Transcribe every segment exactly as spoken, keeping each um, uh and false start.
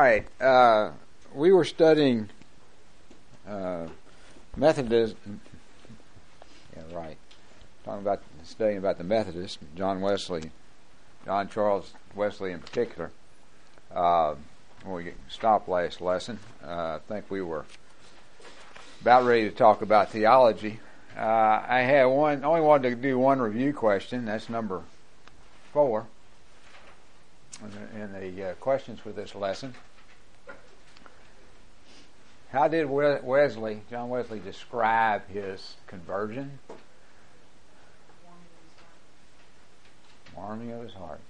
right. Uh, we were studying uh, Methodism. Yeah, right. Talking about studying about the Methodists, John Wesley, John Charles Wesley in particular. Uh, when we stopped last lesson, uh, I think we were about ready to talk about theology. Uh, I had one. Only wanted to do one review question. That's number four in the, in the uh, questions for this lesson. How did Wesley, John Wesley, describe his conversion? Warming of his heart.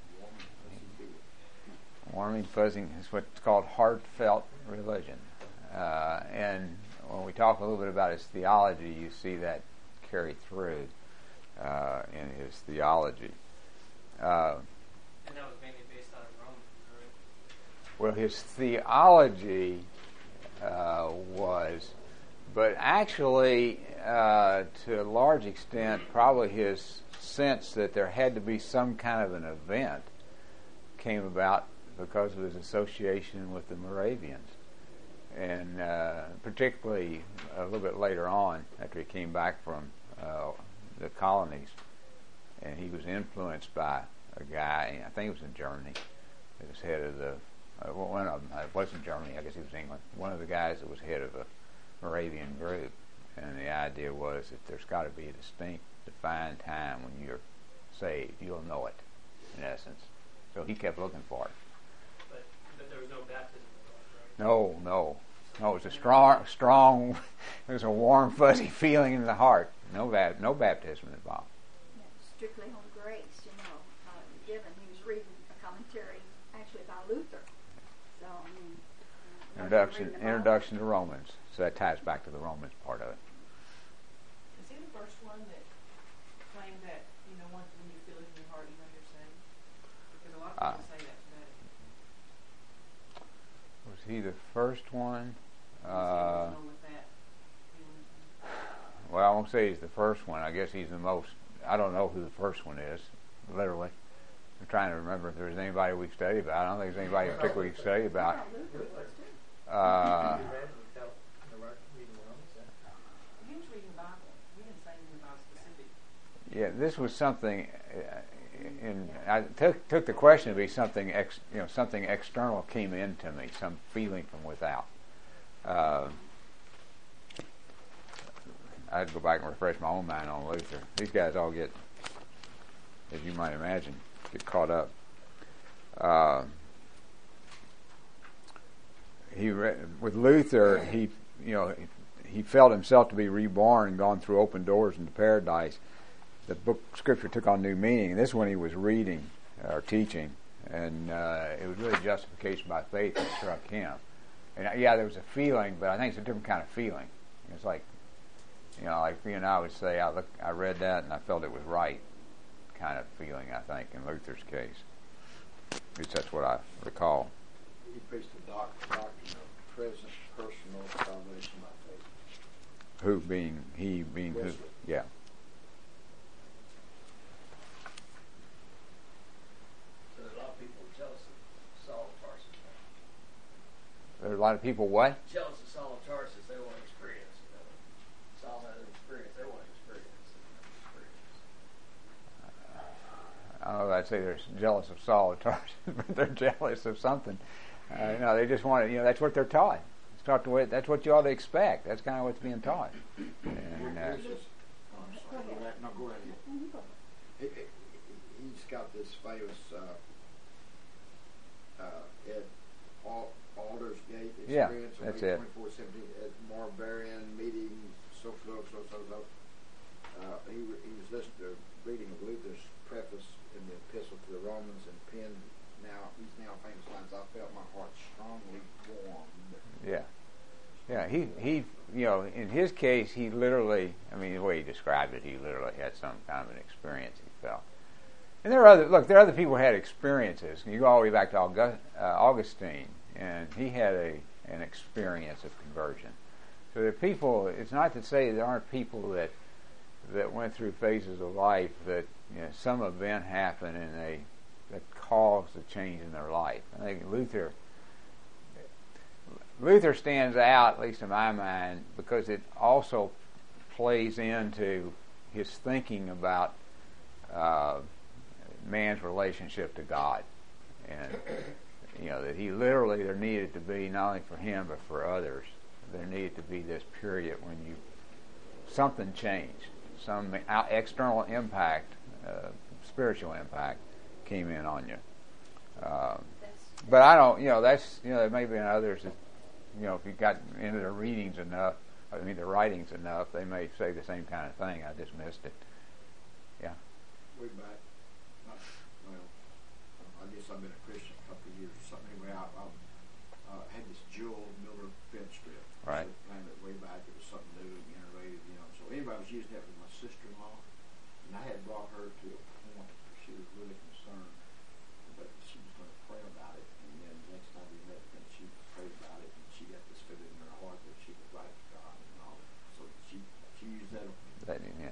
Warming, fuzzing is what's called heartfelt religion. Uh, and when we talk a little bit about his theology, you see that carry through uh, in his theology. Uh, and that was mainly based on Romans, right? Well, his theology uh, was, but actually, uh, to a large extent, probably his sense that there had to be some kind of an event came about because of his association with the Moravians. And uh, particularly a little bit later on, after he came back from uh, the colonies, and he was influenced by a guy, I think it was in Germany, that was head of the, uh, well, one of them, it wasn't Germany, I guess he was England, one of the guys that was head of a Moravian group. And the idea was that there's got to be a distinct, defined time when you're saved. You'll know it, in essence. So he kept looking for it. But, but there was no baptism involved, right? No, no. No, it was a strong, strong, it was a warm, fuzzy feeling in the heart. No, bap- no baptism involved. Yeah, strictly on grace, you know, uh, given. He was reading a commentary, actually, by Luther. So, I mean, uh, Introduction, introduction to Romans. So that ties back to the Romans part of it. Is he the first one that claimed that, you know, once when you feel it in your heart, you know you're saved? Because a lot of people uh, say that today. Was he the first one? Uh, well, I won't say he's the first one. I guess he's the most. I don't know who the first one is, literally. I'm trying to remember if there's anybody we've studied about. I don't think there's anybody particularly we've studied about. Uh, yeah, this was something. In, I took took the question to be something ex, you know, something external came into me, some feeling from without. Uh, I'd go back and refresh my own mind on Luther. These guys all get, as you might imagine, get caught up. Uh, he re- with Luther, he you know he felt himself to be reborn and gone through open doors into paradise. The book Scripture took on new meaning. And this one he was reading or teaching, and uh, it was really justification by faith that struck him. And uh, yeah, there was a feeling, but I think it's a different kind of feeling. It's like, you know, like you and I would say, I look, I read that and I felt it was right, kind of feeling. I think in Luther's case, at least that's what I recall. He preached the doctrine of present personal salvation by faith. Who being he being Wesley. who? Yeah. There's a lot of people what? Jealous of Saul of Tarsus, they want experience. You know. Saul had an experience, they want experience. experience. Uh, I don't know if I'd say they're jealous of Saul of Tarsus, but they're jealous of something. Uh, no, they just want to, you know, that's what they're taught. It's taught to what, that's what you ought to expect. That's kind of what's being taught. And, uh, no, go ahead. He, he, he's got this famous uh, uh, Ed Paul. Aldersgate experience yeah, that's on it. twenty-four seventeen at Marbury meeting, so so so so so. Uh, he he was listening to reading of Luther's preface in the Epistle to the Romans and penned now he's now famous lines. I felt my heart strongly warmed. Yeah, yeah. He he you know in his case he literally I mean the way he described it he literally had some kind of an experience he felt. And there are other look there are other people who had experiences. You go all the way back to August, uh, Augustine. And he had a an experience of conversion. So there are people. It's not to say there aren't people that that went through phases of life that you know, some event happened and they that caused a change in their life. I think Luther Luther stands out, at least in my mind, because it also plays into his thinking about uh, man's relationship to God, and you know that he literally there needed to be not only for him but for others. There needed to be this period when you something changed, some external impact, uh, spiritual impact came in on you. Uh, but I don't, you know, that's you know there may be others that, you know, if you got into their readings enough, I mean their writings enough, they may say the same kind of thing. I just missed it. Yeah. Way back, not, well, I guess I've been a Christian a couple of years or something. Anyway, I, I uh, had this Jewel Miller fence strip. Right. So planned it way back. It was something new and innovative, you know. So anyway, I was using that with my sister-in-law, and I had brought her to a point where she was really concerned, but she was going to pray about it. And then the next time we met, then she prayed about it, and she got this feeling in her heart that she was right with God and all. So she she used that. That, yeah.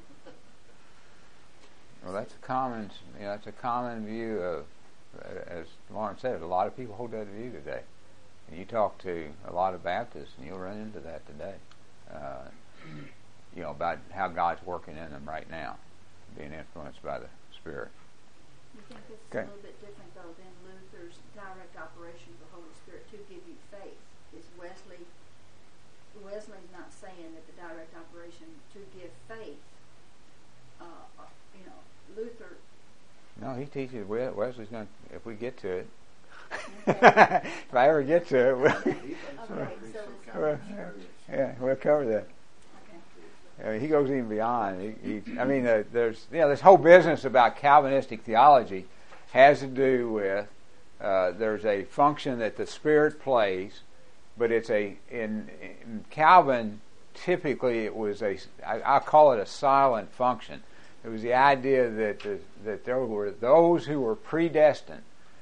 Well, that's a common, you know, that's a common view of, as Lauren said, a lot of people hold that view today. And you talk to a lot of Baptists, and you'll run into that today. Uh, you know, about how God's working in them right now, being influenced by the Spirit. You think this is Okay. a little bit different, though, than Luther's direct operation of the Holy Spirit to give you faith? Is Wesley, Wesley's not saying that the direct operation to give faith, uh, uh, you know, Luther... No, he teaches, Wesley's going to, if we get to it, Okay. if I ever get to it, we'll, He thinks Okay, there'll be so some it's- kind of experience. yeah, we'll cover that. Okay. I mean, he goes even beyond. He, he, I mean, uh, there's you know this whole business about Calvinistic theology has to do with uh, there's a function that the Spirit plays, but it's a in, in Calvin typically it was a I, I call it a silent function. It was the idea that the, that there were those who were predestined,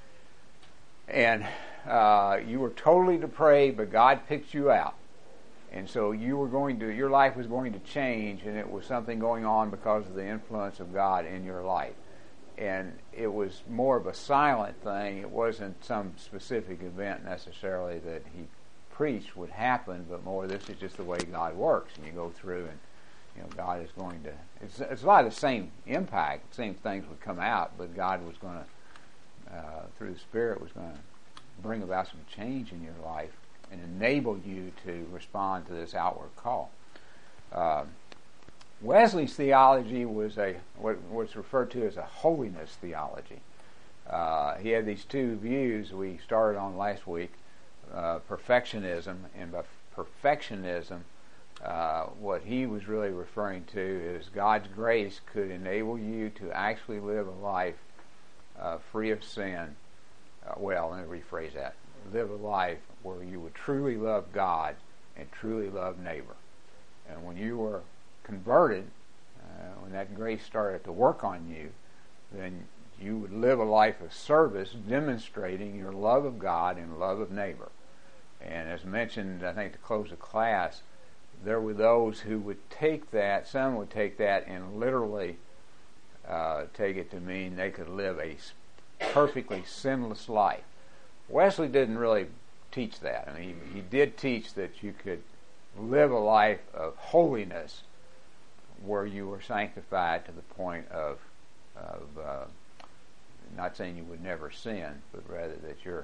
and uh, you were totally depraved, but God picked you out. And so you were going to, your life was going to change, and it was something going on because of the influence of God in your life. And it was more of a silent thing. It wasn't some specific event necessarily that he preached would happen, but more this is just the way God works. And you go through and, you know, God is going to, it's, it's a lot of the same impact, same things would come out, but God was going to, uh, through the Spirit, was going to bring about some change in your life and enable you to respond to this outward call. Uh, Wesley's theology was a what was referred to as a holiness theology. Uh, he had these two views we started on last week, uh, perfectionism, and by perfectionism, uh, what he was really referring to is God's grace could enable you to actually live a life uh, free of sin. Uh, well, let me rephrase that. Live a life where you would truly love God and truly love neighbor. And when you were converted, uh, when that grace started to work on you, then you would live a life of service demonstrating your love of God and love of neighbor. And as mentioned, I think to close the class, there were those who would take that, some would take that and literally uh, take it to mean they could live a perfectly sinless life. Wesley didn't really teach that. I mean, he, he did teach that you could live a life of holiness where you were sanctified to the point of, of uh, not saying you would never sin, but rather that you're,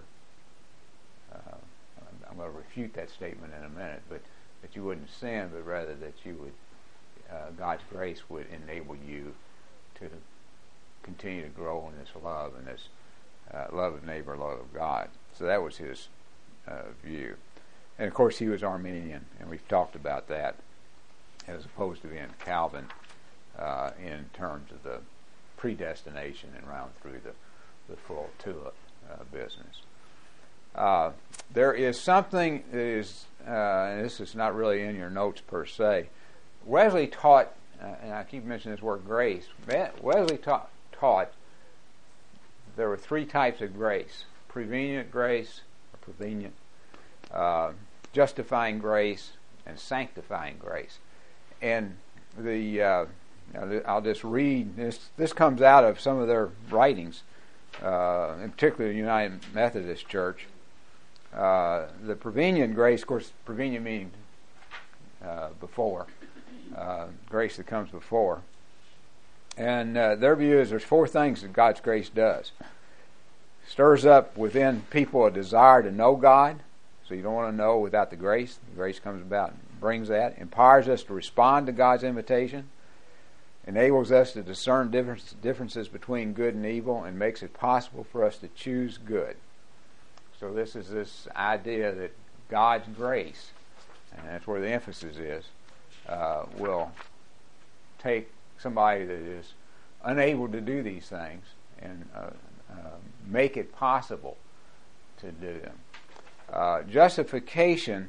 uh, I'm going to refute that statement in a minute, but that you wouldn't sin, but rather that you would, uh, God's grace would enable you to continue to grow in this love and this Uh, love of neighbor, love of God. So that was his uh, view. And of course he was Arminian, and we've talked about that as opposed to being Calvin uh, in terms of the predestination and round through the, the full tulip uh, business. Uh, there is something that is, uh, and this is not really in your notes per se, Wesley taught, uh, and I keep mentioning this word grace, Wesley taught, taught there were three types of grace: prevenient grace, or prevenient, uh, justifying grace, and sanctifying grace. And the uh, I'll just read this. This comes out of some of their writings, uh, in particular the United Methodist Church. Uh, the prevenient grace, of course, prevenient meaning uh, before, uh, grace that comes before. And uh, their view is there's four things that God's grace does. Stirs up within people a desire to know God, so you don't want to know without the grace. The grace comes about and brings that. Empowers us to respond to God's invitation. Enables us to discern difference, differences between good and evil, and makes it possible for us to choose good. So this is this idea that God's grace, and that's where the emphasis is, uh, will take somebody that is unable to do these things and uh, uh, make it possible to do them. Uh, justification,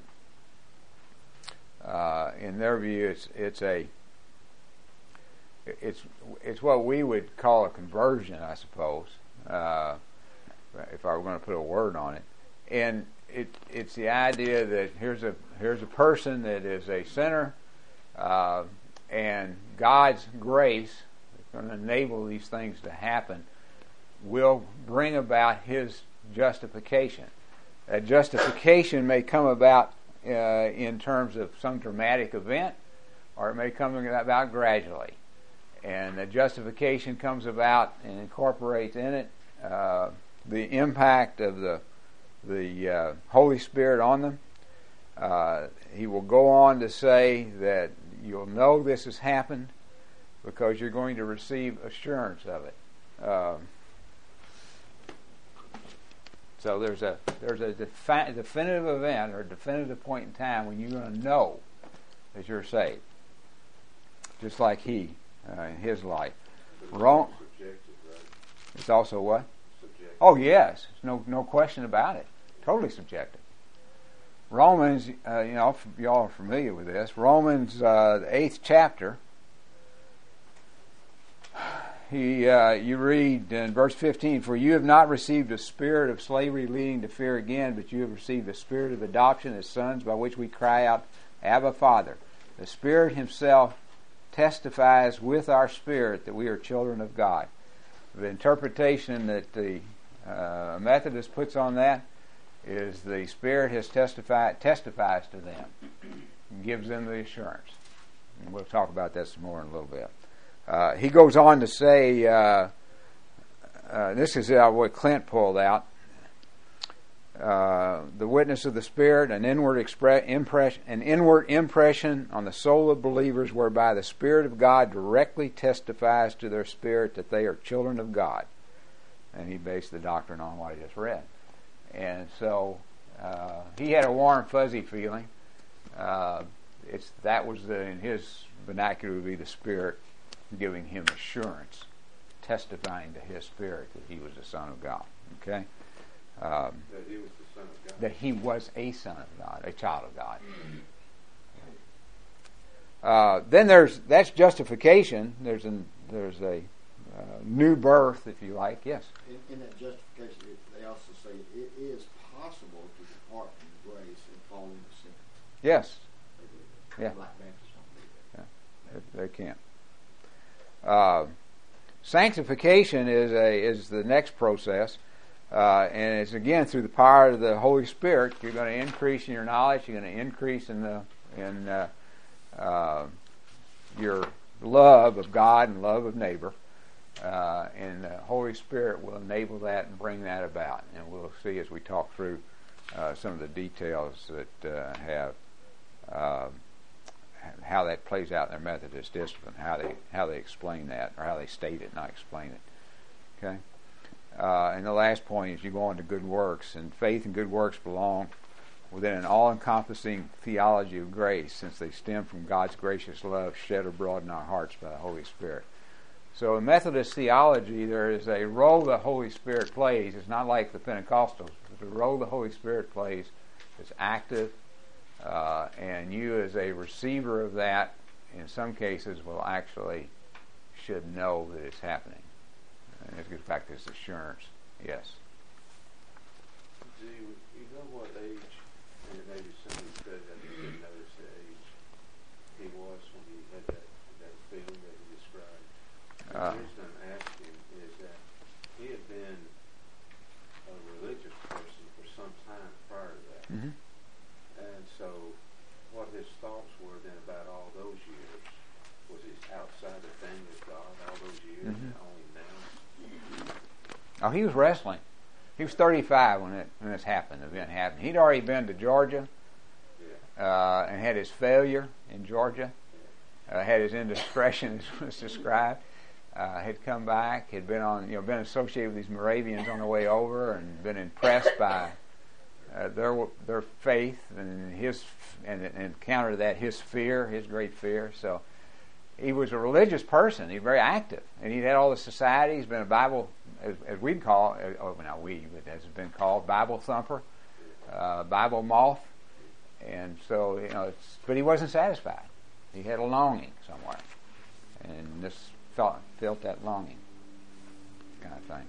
uh, in their view, it's it's a it's it's what we would call a conversion, I suppose. Uh, if I were going to put a word on it, and it it's the idea that here's a here's a person that is a sinner, uh, and God's grace is going to enable these things to happen, will bring about His justification. That justification may come about uh, in terms of some dramatic event, or it may come about gradually. And the justification comes about and incorporates in it uh, the impact of the the uh, Holy Spirit on them. Uh, he will go on to say that you'll know this has happened because you're going to receive assurance of it. Uh, so there's a there's a defi- definitive event or a definitive point in time when you're going to know that you're saved, just like he uh, in his life. Wrong. It's also what? Subjective. Oh yes, no no question about it. Totally subjective. Romans, uh, you know, y'all are familiar with this. Romans, uh, the eighth chapter. He, uh, you read in verse fifteen, "For you have not received a spirit of slavery leading to fear again, but you have received the spirit of adoption as sons, by which we cry out, Abba, Father. The Spirit Himself testifies with our spirit that we are children of God." The interpretation that the uh, Methodist puts on that is the Spirit has testified testifies to them and gives them the assurance. And we'll talk about that some more in a little bit. Uh, he goes on to say, uh, uh, this is uh, what Clint pulled out, uh, the witness of the Spirit, an inward, expre- impress- an inward impression on the soul of believers whereby the Spirit of God directly testifies to their spirit that they are children of God. And he based the doctrine on what I just read. And so uh, he had a warm, fuzzy feeling. Uh, it's that was the, in his vernacular would be the Spirit giving him assurance, testifying to his spirit that he was the Son of God. Okay, um, that he was the Son of God. That he was a Son of God, a child of God. Uh, then there's that's justification. There's an there's a uh, new birth, if you like. Yes. In, in that justification, it, they also say it is possible to depart from grace and fall into sin. Yes. They Yeah. Black Baptists don't believe that. They, they can't. Uh, sanctification is a is the next process, uh, and it's again through the power of the Holy Spirit. You're going to increase in your knowledge. You're going to increase in the in uh, uh, your love of God and love of neighbor, uh, and the Holy Spirit will enable that and bring that about. And we'll see as we talk through uh, some of the details that uh, have. Uh, how that plays out in their Methodist discipline, how they how they explain that, or how they state it, not explain it. Okay? Uh, and the last point is you go on to good works, and faith and good works belong within an all-encompassing theology of grace, since they stem from God's gracious love shed abroad in our hearts by the Holy Spirit. So in Methodist theology, there is a role the Holy Spirit plays. It's not like the Pentecostals. The role the Holy Spirit plays is active, Uh, and you as a receiver of that, in some cases, will actually should know that it's happening. And it gets back to this assurance. Yes. Do you, you know what age, and maybe somebody said that you didn't notice the age he was when he had that, that feeling that he described? And Uh, the reason I'm asking is that he had been a religious person for some time prior to Oh, he was wrestling. He was thirty-five when it when this happened. The event happened. He'd already been to Georgia uh, and had his failure in Georgia. Uh, had his indiscretion, as was described. Uh, had come back. Had been on, you know, been associated with these Moravians on the way over, and been impressed by uh, their their faith and his, and, and counter that his fear, his great fear. So he was a religious person. He was very active, and he'd had all the society. He's been a Bible, as, as we'd call, oh, not we, but as it's been called, Bible thumper, uh, Bible moth, and so you know. It's, but he wasn't satisfied. He had a longing somewhere, and this felt felt that longing, kind of thing.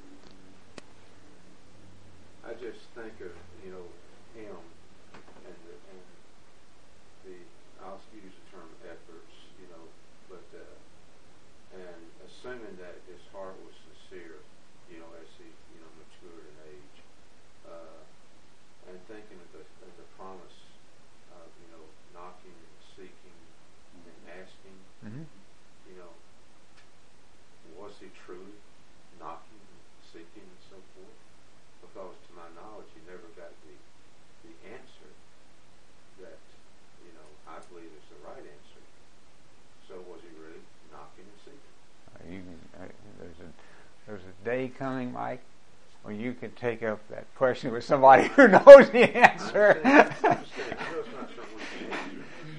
I just think of, you know, him and the, and the I'll use the term efforts, you know, but uh, and assuming that his heart was sincere, you know, as he, you know, matured in age, uh, and thinking of the, of the promise of, you know, knocking and seeking and asking, Mm-hmm. you know, was he truly knocking and seeking and so forth? Because to my knowledge, he never got the the answer that, you know, I believe is the right answer. So was he really knocking and seeking? Uh, you can, uh, there's a there's a day coming, Mike, when you can take up that question with somebody who knows the answer. I understand. I understand. I know it's not something we can answer.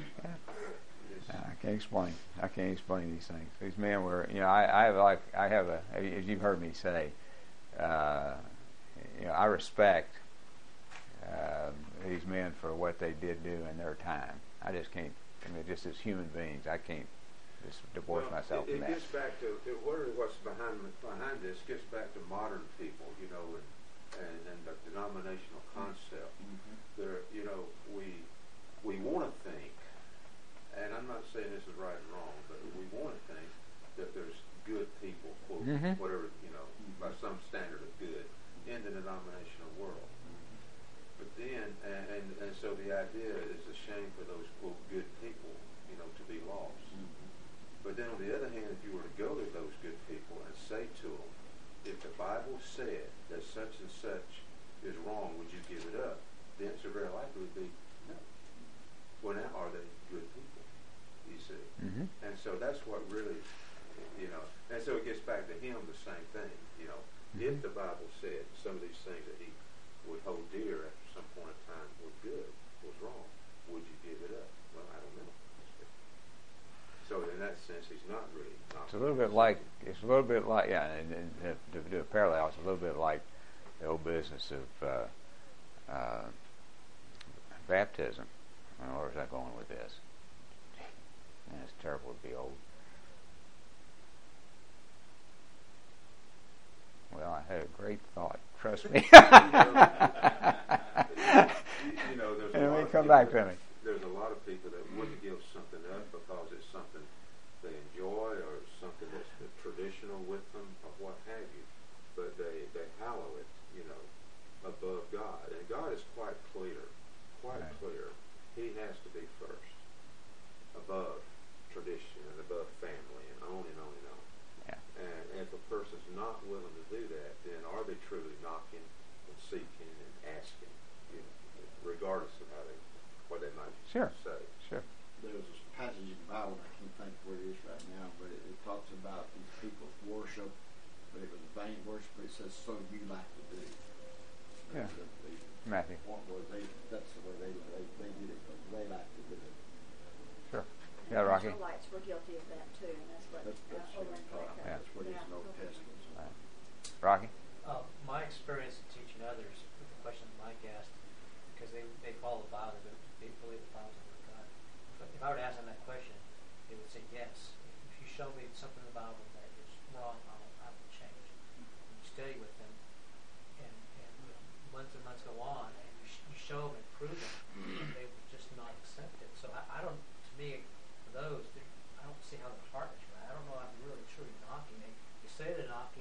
I can't explain. I can't explain these things. These men were, you know, I, I have like, I have a, as you've heard me say, uh, you know, I respect uh, these men for what they did do in their time. I just can't. I mean, just as human beings, I can't just divorce Well, myself it, from it that. gets back to it, what what's behind behind this gets back to modern people, you know, and and, and the denominational concept. Mm-hmm. There, you know, we we want to think, and I'm not saying this is right or wrong, but we want to think that there's good people, quote, Mhm. whatever, you know, by some standard of good in the denominational world. But then, and, and, and so the idea is a shame for those, quote, good people, you know, to be lost. But then on the other hand, if you were to go to those good people and say to them, if the Bible said that such and such is wrong, would you give it up? The answer very likely would be no. Well, now, are they good people? You see? Mm-hmm. And so that's what really, you know, and so it gets back to him the same thing, you know. Mm-hmm. If the Bible said some of these things that he would hold dear after some point in time were good, was wrong, would you give it up? Well, I don't know. So in that sense, he's not really. Not It's a little bit like, it's a little bit like, yeah, and, and to do a parallel, it's a little bit like the old business of uh, uh, baptism. I don't know where's that going with this. Man, it's terrible to be old. Well, I had a great thought. Trust me. you know, there's a Let lot me of come people back that, to me. There's a lot of people that wouldn't give something up because it's something they enjoy or something that's traditional with them or what have you. But they, they hallow it, you know, above God. And God is quite clear, quite Right. clear. He has to be first, above tradition and above family and on and on and on. Yeah. And if a person's not willing to do that, then are they truly knocking and seeking and asking, you know, regardless of how they, what they might Sure. say? Sure. There's a passage in the Bible, I can't think where it is right now, but it, it talks about these people's worship, but it was vain worship, but it says, so you like to do. Yeah. The, the, Matthew. point was they, that's the way they, they, they did it, but they like to do it. Sure. Yeah, Rocky. Israelites were guilty of that too, and that's what That's, that's uh, over in what, Jacob. Yeah. that's what it is in the Old Testament. So. Right. Rocky? Uh, my experience in teaching others with the questions Mike asked, because they, they follow the Bible, but they believe the Bible's the word of God. But if I were to ask them that question, they would say yes. If you show me something in the Bible that is wrong, I will, I will change. And you study with them, and, and you know, months and months go on, and you, sh- you show them and prove them, and they will just not accept it. So I, I don't, to me, for those, I don't see how their heart is right. I don't know if they're really truly knocking. They, they say they're knocking.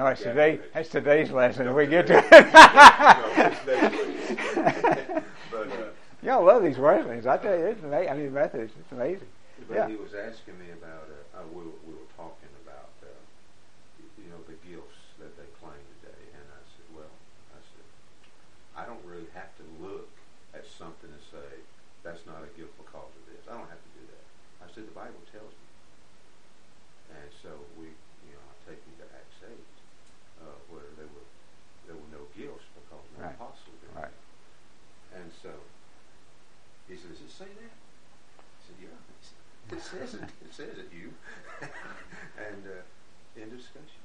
No, it's Yeah. today. That's today's lesson. If we get to No, it. it's next week. But uh, Y'all love these Wesleyans. I tell you, it's amazing. I mean, Methodists, it's amazing. but Yeah. he was asking me about. Uh, uh, we, were, we were talking about uh, you know the gifts that they claim today, and I said, well, I said, I don't really have to look at something and say that's not a gift because of this. I don't have to do that. I said the Bible tells me, and so we, you know, I take me to Acts eight, uh, where there were there were no gifts because no Right. apostles did Right. that. And so he said, does it say that? I said, yeah, it says it. It says it, you. And uh, end of discussion.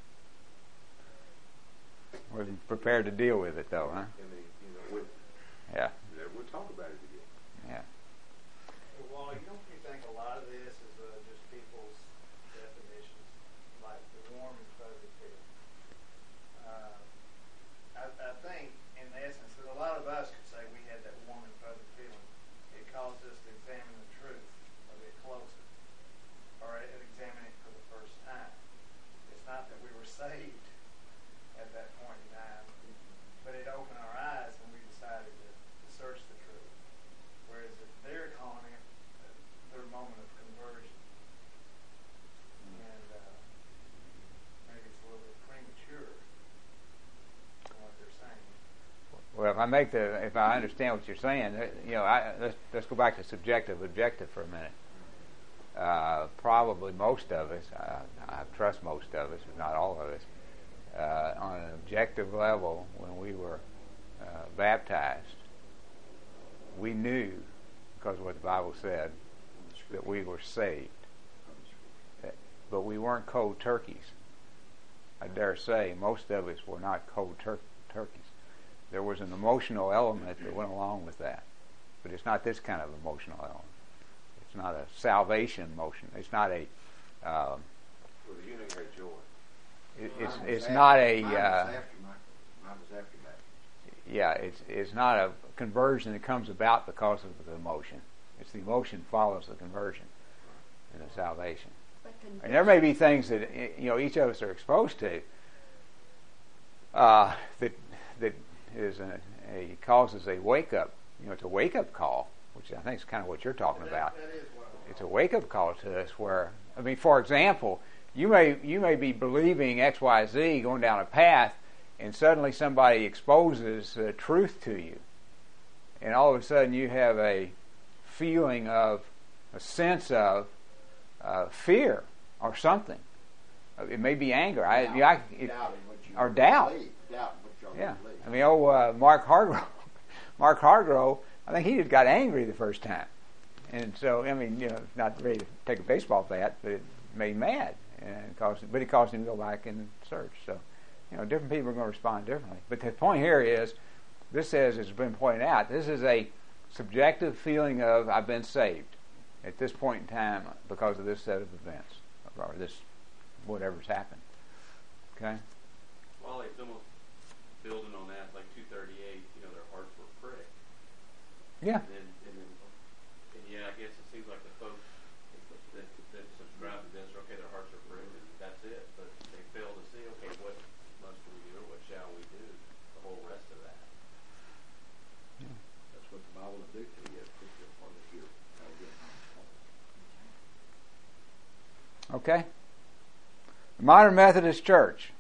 We're prepared to deal with it, though, huh? I mean, you know, we'll, Yeah. we'll talk about it again. Yeah. Well, Wally, don't you think a lot of this is uh, just people's definitions, like the warm and fuzzy feeling? Uh, I, I think, in essence, that a lot of us could say we had that warm and fuzzy feeling. It caused us to examine the truth a bit closer, or examine it for the first time. It's not that we were saved at that point in time, but it opened our eyes when we decided to, to search the truth. Whereas if they're calling it uh, their moment of conversion, and uh, maybe it's a little bit premature from what they're saying. Well, if I make the, if I understand what you're saying, uh, you know, I, let's let's go back to subjective, objective for a minute. Uh, probably most of us, uh, I trust most of us, if not all of us, uh, on an objective level, when we were uh, baptized, we knew, because of what the Bible said, that we were saved. But we weren't cold turkeys. I dare say most of us were not cold tur- turkeys. There was an emotional element that went along with that. But it's not this kind of emotional element. It's not a salvation motion. It's not a... Um, Well, the eunuch had joy. it, it's Mine was it's after- not a... Mine was Uh, after my, mine was after that. yeah, it's it's not a conversion that comes about because of the emotion. It's the emotion follows the conversion and the salvation. But And there may be things that you know each of us are exposed to uh, that that is a, a causes a wake up. You know, it's a wake up call, which I think is kind of what you're talking That- about. That is what I'm It's a wake up call to us. Where I mean, for example, you may you may be believing X, Y, Z, going down a path, and suddenly somebody exposes uh, truth to you, and all of a sudden you have a feeling of a sense of uh, fear or something. Uh, It may be anger. I, Doubt, yeah, I, it, doubting what you or doubt. believe. Doubt what you yeah. believe. I mean, oh, uh, Mark Hargrove. Mark Hargrove. I think he just got angry the first time, and so I mean, you know, not ready to take a baseball bat, but it made him mad, and caused, but it caused him to go back and search. So, you know, different people are going to respond differently. But the point here is, this says, as has been pointed out, this is a subjective feeling of I've been saved at this point in time because of this set of events or this whatever's happened. Okay. Well, it's almost building on that, like two thirty-eight. You know, their hearts were pricked. Yeah. And then, and then, and yeah, I guess it seems like the folks that, that subscribe to this, okay, their hearts are pricked, and that's it. But they fail to see, okay, what must we do, or what shall we do? The whole rest of that. That's what the Bible will do to you. Put your heart if you're not getting on. Okay. The Modern Methodist Church.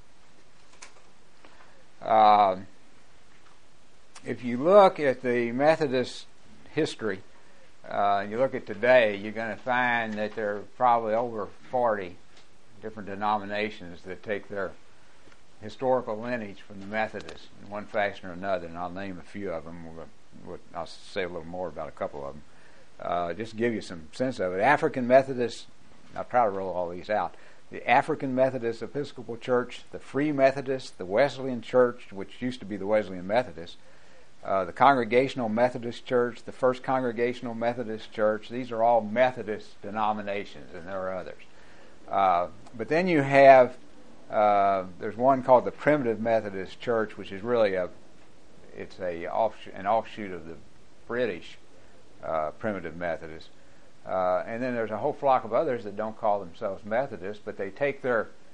Um, if you look at the Methodist history, uh, you look at today, you're going to find that there are probably over forty different denominations that take their historical lineage from the Methodists in one fashion or another, and I'll name a few of them. I'll say a little more about a couple of them. Uh, just to give you some sense of it. African Methodist, I'll try to roll all these out. The African Methodist Episcopal Church, the Free Methodist, the Wesleyan Church, which used to be the Wesleyan Methodist, uh, the Congregational Methodist Church, the First Congregational Methodist Church. These are all Methodist denominations, and there are others. Uh, but then you have, uh, there's one called the Primitive Methodist Church, which is really a, it's a offshoot, an offshoot of the British uh, Primitive Methodist. Uh, and then there's a whole flock of others that don't call themselves Methodists, but they take their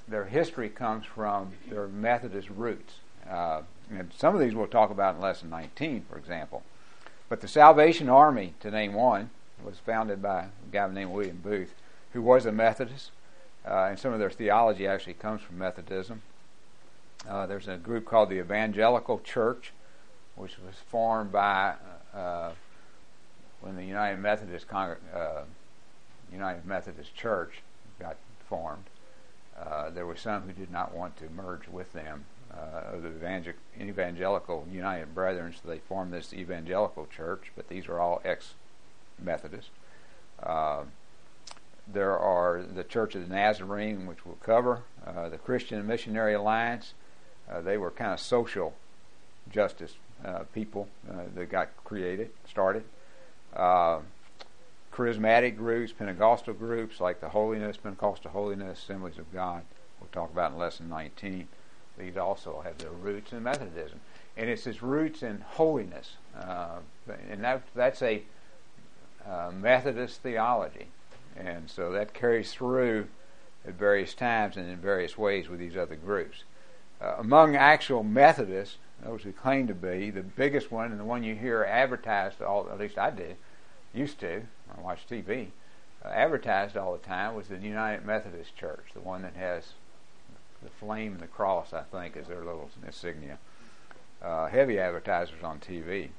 their history comes from their Methodist roots. Uh, and some of these we'll talk about in Lesson nineteen, for example. But the Salvation Army, to name one, was founded by a guy named William Booth, who was a Methodist, uh, and some of their theology actually comes from Methodism. Uh, there's a group called the Evangelical Church, which was formed by uh, when the United Methodist Congre- uh, United Methodist Church got formed. Uh, there were some who did not want to merge with them, uh, of the evangel- Evangelical United Brethren, so they formed this Evangelical Church, but these are all ex-Methodists. Uh, there are the Church of the Nazarene, which we'll cover, uh, the Christian Missionary Alliance. Uh, they were kind of social justice uh, people uh, that got created, started. Uh, charismatic groups, Pentecostal groups like the Holiness, Pentecostal Holiness, Assemblies of God, we'll talk about in Lesson nineteen. These also have their roots in Methodism. And it's its roots in holiness. Uh, and that, that's a uh, Methodist theology. And so that carries through at various times and in various ways with these other groups. Uh, among actual Methodists, those who claim to be, the biggest one, and the one you hear advertised, all, at least I did, used to, I watch T V, uh, advertised all the time, was the United Methodist Church, the one that has the flame and the cross, I think, as their little insignia. Uh, heavy advertisers on T V.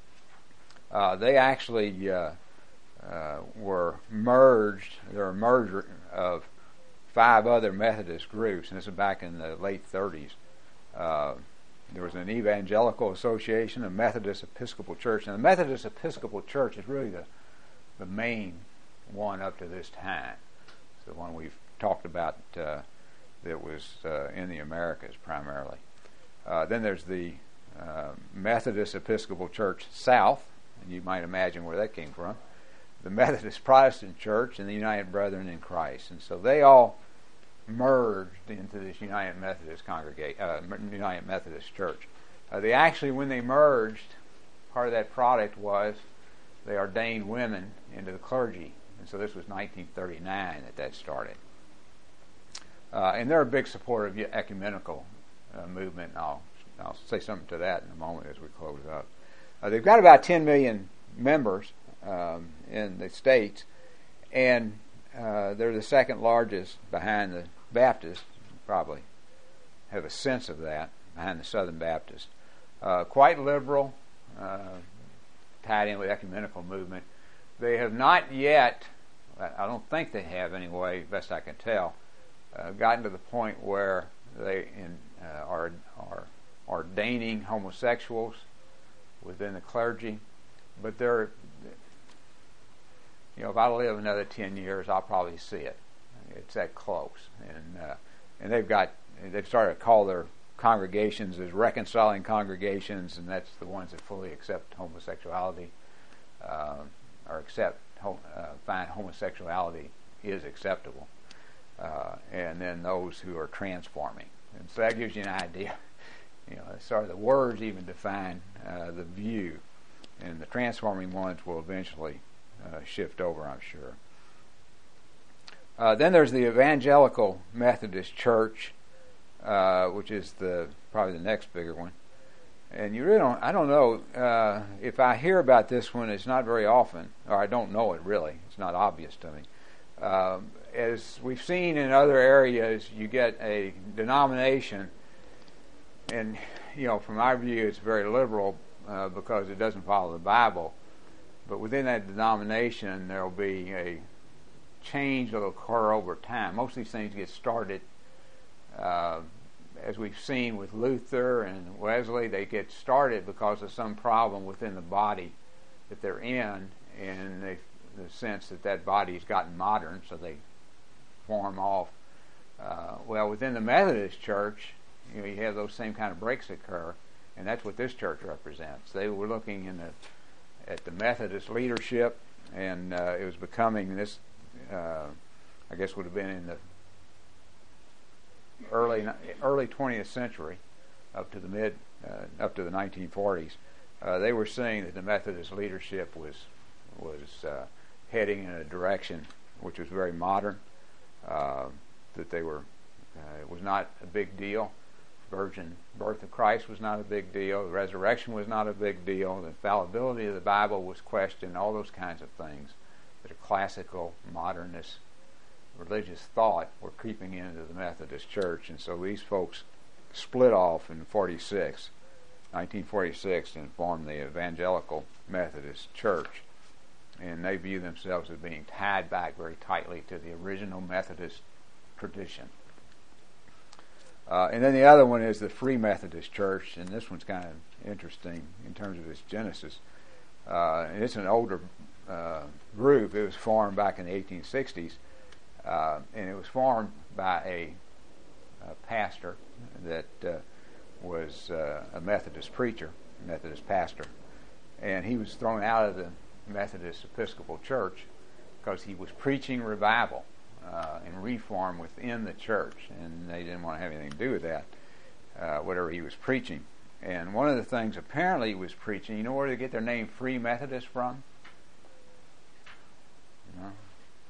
Uh, they actually uh, uh, were merged, they were a merger of five other Methodist groups, and this is back in the late thirties. Uh, there was an Evangelical Association, a Methodist Episcopal Church, and the Methodist Episcopal Church is really the, the main one up to this time. It's the one we've talked about uh, that was uh, in the Americas primarily. Uh, then there's the uh, Methodist Episcopal Church South, and you might imagine where that came from, the Methodist Protestant Church, and the United Brethren in Christ. And so they all merged into this United Methodist congregation, uh, United Methodist Church. Uh, they actually, when they merged, part of that product was they ordained women into the clergy, and so this was nineteen thirty-nine that that started. Uh, and they're a big supporter of the ecumenical uh, movement, and I'll, I'll say something to that in a moment as we close up. Uh, they've got about ten million members um, in the States, and uh, they're the second largest behind the Baptists. You probably have a sense of that, behind the Southern Baptists. Uh, quite liberal, uh, tied in with ecumenical movement. They have not yet, I don't think they have anyway, best I can tell, uh, gotten to the point where they in, uh, are, are ordaining homosexuals within the clergy. But they're, you know, if I live another ten years, I'll probably see it. It's that close. And uh, and they've got, they've started to call their congregations as reconciling congregations, and that's the ones that fully accept homosexuality, uh, or accept, uh, find homosexuality is acceptable. Uh, and then those who are transforming. And so that gives you an idea. You know, sort of the words even define uh, the view. And the transforming ones will eventually uh, shift over, I'm sure. Uh, then there's the Evangelical Methodist Church, uh, which is the probably the next bigger one. And you really don't, I don't know, uh, if I hear about this one, it's not very often, or I don't know it really. It's not obvious to me. Um, as we've seen in other areas, you get a denomination, and, you know, from our view, it's very liberal uh, because it doesn't follow the Bible. But within that denomination, there will be a change that will occur over time. Most of these things get started, uh, as we've seen with Luther and Wesley, they get started because of some problem within the body that they're in, and they, the sense that that body's gotten modern, so they form off. Uh, well, within the Methodist Church, you know, you have those same kind of breaks occur, and that's what this church represents. They were looking in the, at the Methodist leadership, and uh, it was becoming this, uh, I guess would have been in the early early twentieth century, up to the mid, uh, up to the nineteen forties. Uh, they were seeing that the Methodist leadership was was uh, heading in a direction which was very modern. Uh, that they were uh, it was not a big deal. Virgin birth of Christ was not a big deal. The resurrection was not a big deal. The infallibility of the Bible was questioned. All those kinds of things that a classical modernist religious thought were creeping into the Methodist Church. And so these folks split off in forty-six, nineteen forty-six, and formed the Evangelical Methodist Church. And they view themselves as being tied back very tightly to the original Methodist tradition. Uh, and then the other one is the Free Methodist Church, and this one's kind of interesting in terms of its genesis. Uh, and it's an older uh, group. It was formed back in the eighteen sixties, uh, and it was formed by a, a pastor that uh, was uh, a Methodist preacher, Methodist pastor. And he was thrown out of the Methodist Episcopal Church because he was preaching revival uh, and reform within the church, and they didn't want to have anything to do with that, uh, whatever he was preaching. And one of the things apparently he was preaching, you know where they get their name Free Methodist from? You know?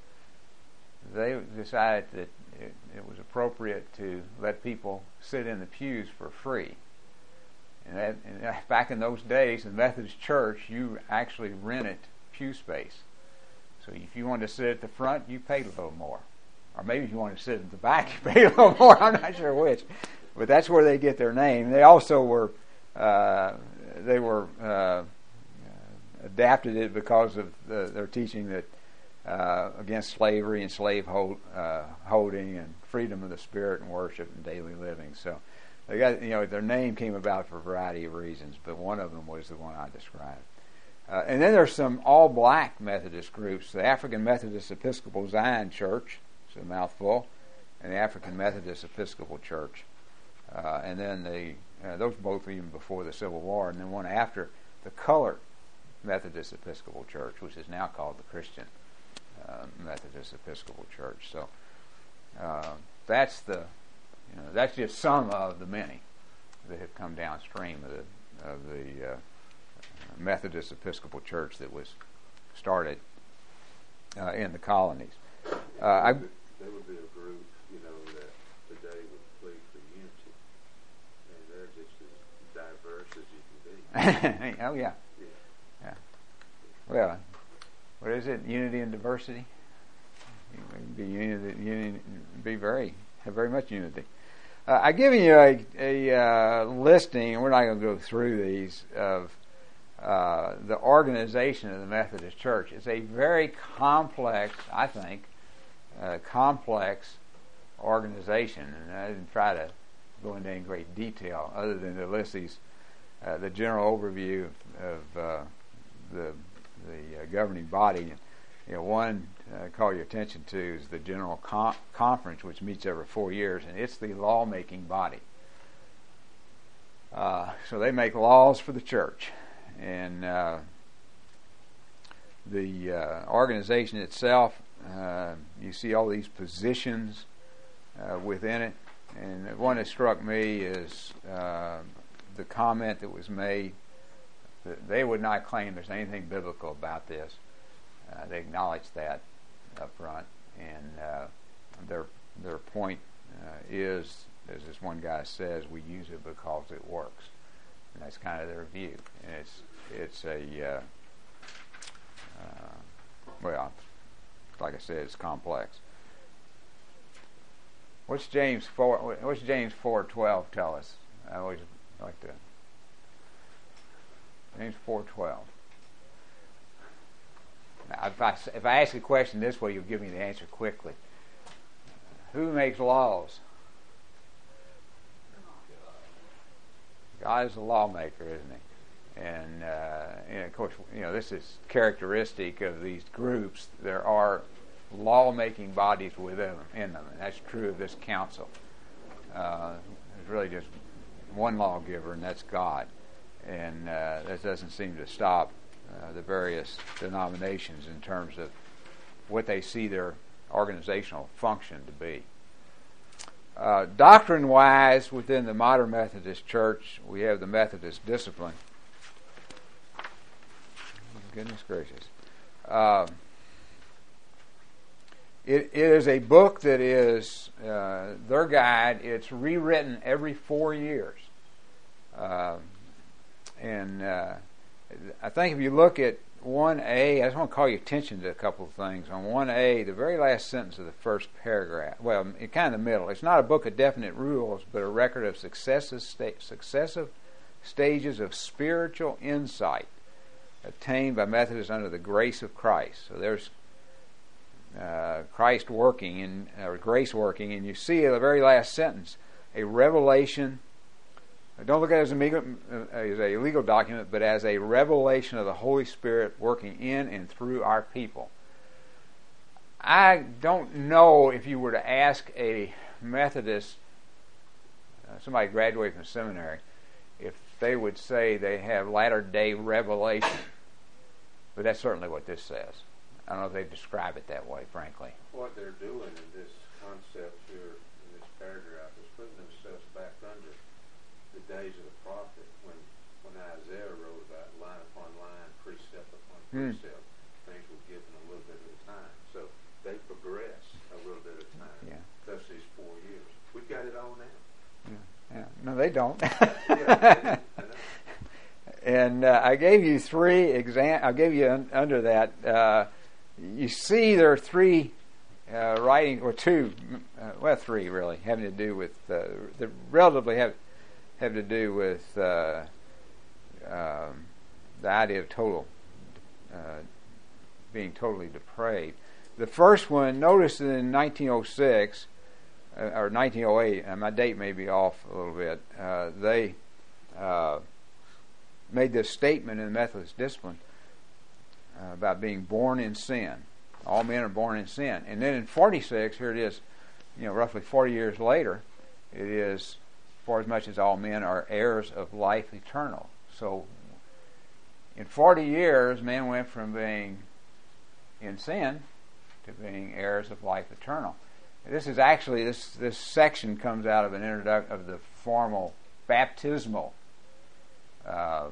They decided that it, it was appropriate to let people sit in the pews for free. And, that, and that, back in those days, in the Methodist Church, you actually rented pew space. So if you wanted to sit at the front, you paid a little more. Or maybe if you wanted to sit at the back, you paid a little more. I'm not sure which. But that's where they get their name. They also were uh, they were uh, adapted it because of the, their teaching that uh, against slavery and slave hold, uh, holding and freedom of the spirit and worship and daily living. So they got, you know, their name came about for a variety of reasons, but one of them was the one I described. Uh, and then there's some all-black Methodist groups: the African Methodist Episcopal Zion Church, it's a mouthful, and the African Methodist Episcopal Church. Uh, and then the uh, those both even before the Civil War, and then one after, the colored Methodist Episcopal Church, which is now called the Christian uh, Methodist Episcopal Church. So uh, that's the you know that's just some of the many that have come downstream of the of the uh, Methodist Episcopal Church that was started uh, in the colonies. Uh, I, there would be a group, you know, that today would plead for unity, and they're just as diverse as you can be. Oh yeah. yeah, yeah. Well, what is it? Unity and diversity. Be unity, unity, be very have very much unity. Uh, I've given you a, a uh, listing, and we're not going to go through these of uh, the organization of the Methodist Church. It's a very complex, I think, uh, complex organization, and I didn't try to go into any great detail other than to list these, uh, the general overview of, of uh, the the uh, governing body. You know, one uh, call your attention to is the General Com- Conference, which meets every four years, and it's the law-making body. Uh, so they make laws for the church, and uh, the uh, organization itself, uh, you see all these positions uh, within it, and the one that struck me is uh, the comment that was made that they would not claim there's anything biblical about this. Uh, they acknowledge that up front, and uh, their their point uh, is, as this one guy says, we use it because it works, and that's kind of their view. And it's it's a uh, uh, well, like I said, it's complex. What's James four? What's James four twelve tell us? I always like to. James four twelve. Now, if I, if I ask a question this way, you'll give me the answer quickly. Who makes laws? God is a lawmaker, isn't he? And, uh, and of course, you know, this is characteristic of these groups. There are law-making bodies within them, in them, and that's true of this council. Uh, there's really just one lawgiver, and that's God. And uh, that doesn't seem to stop uh, the various denominations in terms of what they see their organizational function to be. Uh, doctrine-wise, within the modern Methodist Church, we have the Methodist discipline. Goodness gracious. Uh, it, it is a book that is uh, their guide. It's rewritten every four years. Uh, and uh, I think if you look at one A, I just want to call your attention to a couple of things. On one A, the very last sentence of the first paragraph, well, in kind of the middle, it's not a book of definite rules, but a record of successive, sta- successive stages of spiritual insight attained by Methodists under the grace of Christ. So there's uh, Christ working, in, or grace working, and you see in the very last sentence, a revelation. Don't look at it as a, legal, as a legal document, but as a revelation of the Holy Spirit working in and through our people. I don't know if you were to ask a Methodist, uh, somebody graduating from seminary, if they would say they have latter-day revelation. But that's certainly what this says. I don't know if they describe it that way, frankly. What they're doing in this concept here, in this paragraph, is putting themselves back under the days of the prophet, when, when Isaiah wrote about line upon line, precept upon precept, mm. things were given a little bit at a time. So they progress a little bit at a time. Yeah. That's these four years. We've got it all now. Yeah. Yeah. No, they don't. Yeah, I know. And uh, I gave you three exam. I gave you un- under that. Uh, you see, there are three uh, writing, or two, uh, well, three really, having to do with uh, the relatively have have to do with uh, um, the idea of total uh, being totally depraved. The first one, notice that in nineteen oh six uh, or nineteen oh eight, and my date may be off a little bit. Uh, they uh, made this statement in the Methodist discipline uh, about being born in sin. All men are born in sin. And then in forty-six, here it is, you know, roughly forty years later, it is, for as much as all men are heirs of life eternal. So in forty years, men went from being in sin to being heirs of life eternal. And this is actually, this this section comes out of an introduction of the formal baptismal Uh,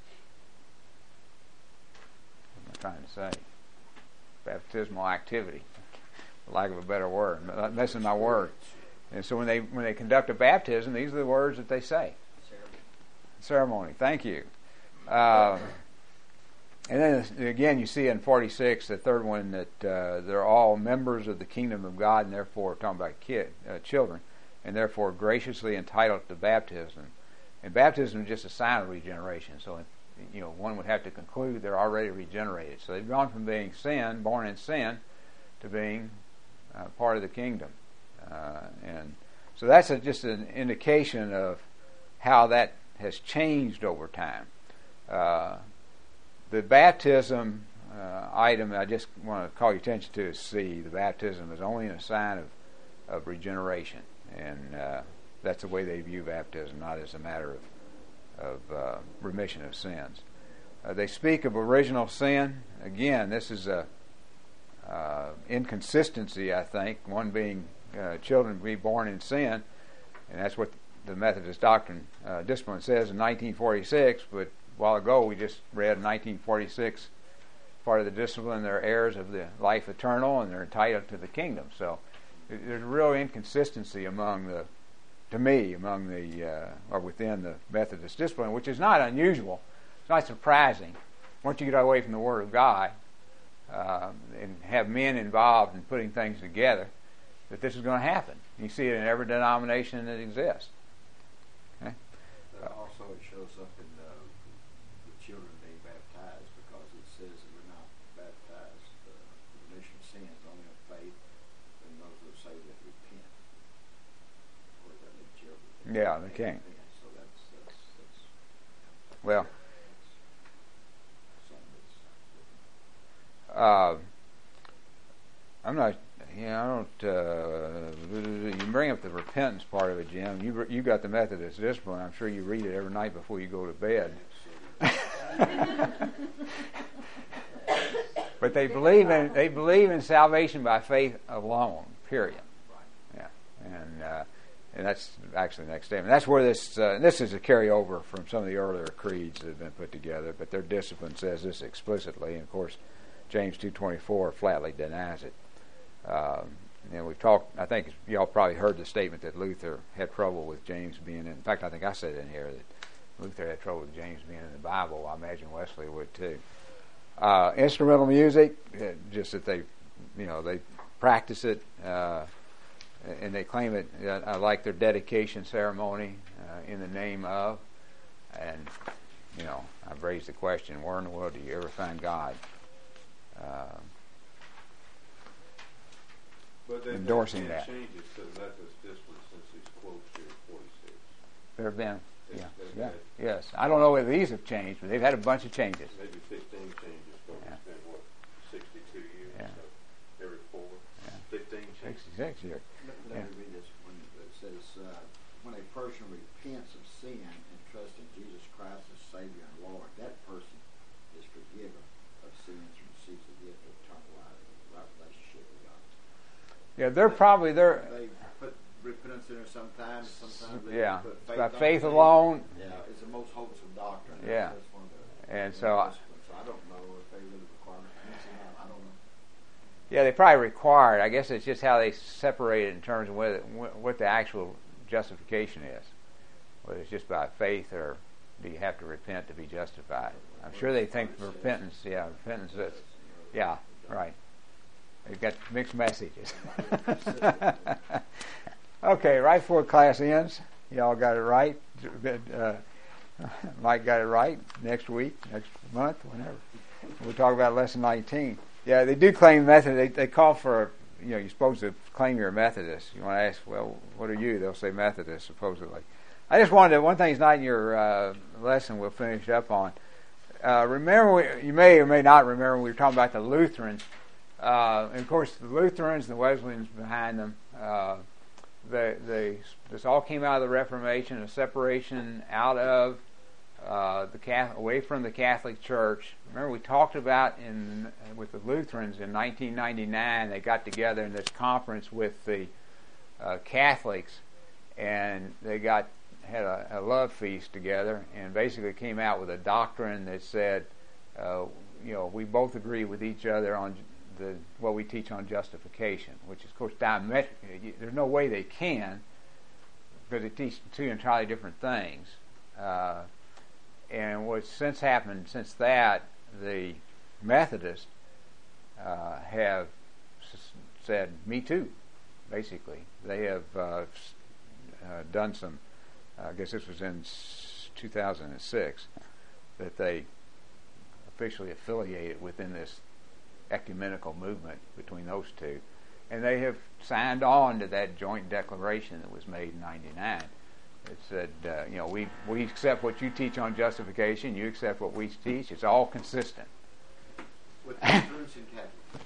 what am I trying to say? Baptismal activity, for lack of a better word. I'm missing my word. And so when they when they conduct a baptism, these are the words that they say. Ceremony. Ceremony. Thank you. Uh, and then again, you see in forty-six, the third one, that uh, they're all members of the kingdom of God, and therefore talking about kid uh, children, and therefore graciously entitled to baptism. And baptism is just a sign of regeneration. So, you know, one would have to conclude they're already regenerated. So they've gone from being sin, born in sin, to being uh, part of the kingdom. Uh, and so that's a, just an indication of how that has changed over time. Uh, the baptism uh, item I just want to call your attention to is C. The baptism is only a sign of, of regeneration. And uh, that's the way they view baptism, not as a matter of, of uh, remission of sins. Uh, they speak of original sin. Again, this is a uh, inconsistency, I think. One being uh, children be born in sin, and that's what the Methodist doctrine uh, discipline says in nineteen forty-six. But a while ago, we just read nineteen forty-six. Part of the discipline, they're heirs of the life eternal, and they're entitled to the kingdom. So there's a real inconsistency among the to me, among the, uh, or within the Methodist discipline, which is not unusual. It's not surprising. Once you get away from the Word of God uh, and have men involved in putting things together, that this is going to happen. You see it in every denomination that exists. Okay? Uh, also, it shows up in uh, the children being baptized, because it says that we're not baptized uh, for the remission of sins, only of faith, and those who are saved that repent. Yeah, they can't. So that's, that's, that's well, uh, I'm not. Yeah, I don't. Uh, you bring up the repentance part of it, Jim. You you got the Methodist discipline. I'm sure you read it every night before you go to bed. But they believe in they believe in salvation by faith alone. Period. Yeah, and. Uh, And that's actually the next statement. That's where this uh, this is a carryover from some of the earlier creeds that have been put together, but their discipline says this explicitly. And of course, James two twenty-four flatly denies it. Uh, and we've talked, I think y'all probably heard the statement that Luther had trouble with James being in, in fact, I think I said in here that Luther had trouble with James being in the Bible. I imagine Wesley would too. Uh, instrumental music, just that they, you know, they practice it, uh, and they claim it, uh, I like their dedication ceremony uh, in the name of, and, you know, I've raised the question, where in the world do you ever find God? Uh, But they've endorsing had that. changes to the Methodist discipline since these quotes here in forty-six. There have been, They've- yeah, they've yeah, had yes. I don't know whether these have changed, but they've had a bunch of changes. Maybe fifteen changes, but Yeah. it's been, what, sixty-two years? Yeah. So every four, Yeah. fifteen changes. sixty-six years. Let, Yeah. let me read this one. It says, uh, when a person repents of sin and trusts in Jesus Christ as Savior and Lord, that person is forgiven of sins and receives the gift of eternal life and the right relationship with God. Yeah, they're probably, they're, They put repentance in there sometimes, sometimes they yeah, put by faith, faith on alone. Yeah, it's the most wholesome doctrine. Yeah. That's one of the, And the so I- disciplines. So I don't know if they really require repentance or not. I don't know. Yeah, they probably required. I guess it's just how they separate it in terms of whether, what the actual justification is. Whether it's just by faith or do you have to repent to be justified. I'm sure they think repentance, yeah, repentance is, yeah, right. They've got mixed messages. Okay, right before class ends, y'all got it right. Uh, Mike got it right next week, next month, whenever. We'll talk about lesson nineteen. Yeah, they do claim Methodist. They, they call for, you know, you're supposed to claim you're a Methodist. You want to ask, well, what are you? They'll say Methodist, supposedly. I just wanted to, one thing's not in your uh, lesson we'll finish up on. Uh, remember, we, you may or may not remember, we were talking about the Lutherans. Uh, and of course, the Lutherans and the Wesleyans behind them, uh, they, they, this all came out of the Reformation, a separation out of uh, the Catholic, away from the Catholic Church. Remember, we talked about in with the Lutherans in nineteen ninety-nine. They got together in this conference with the uh, Catholics, and they got had a, a love feast together, and basically came out with a doctrine that said, uh, you know, we both agree with each other on the what we teach on justification, which is, of course, diametrically. There's no way they can, because they teach two entirely different things. Uh, and what's since happened since that, the Methodists uh, have s- said, "Me too." Basically, they have uh, uh, done some. I guess this was in two thousand six that they officially affiliated within this ecumenical movement between those two, and they have signed on to that joint declaration that was made in ninety-nine. It said, uh, you know, we we accept what you teach on justification, you accept what we teach. It's all consistent. With Lutherans and Catholics.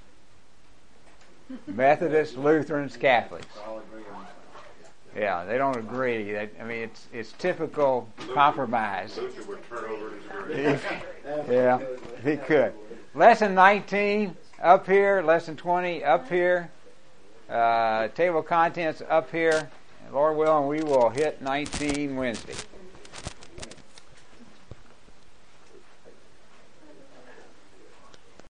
Methodists, Lutherans, Catholics. All agree on that. Yeah, they don't agree. That, I mean, it's it's typical compromise. Luther would turn over in his grave. Yeah, he could. Lesson nineteen up here. Lesson twenty up here. Uh, table of contents up here. And Lord willing, we will hit nineteen Wednesday.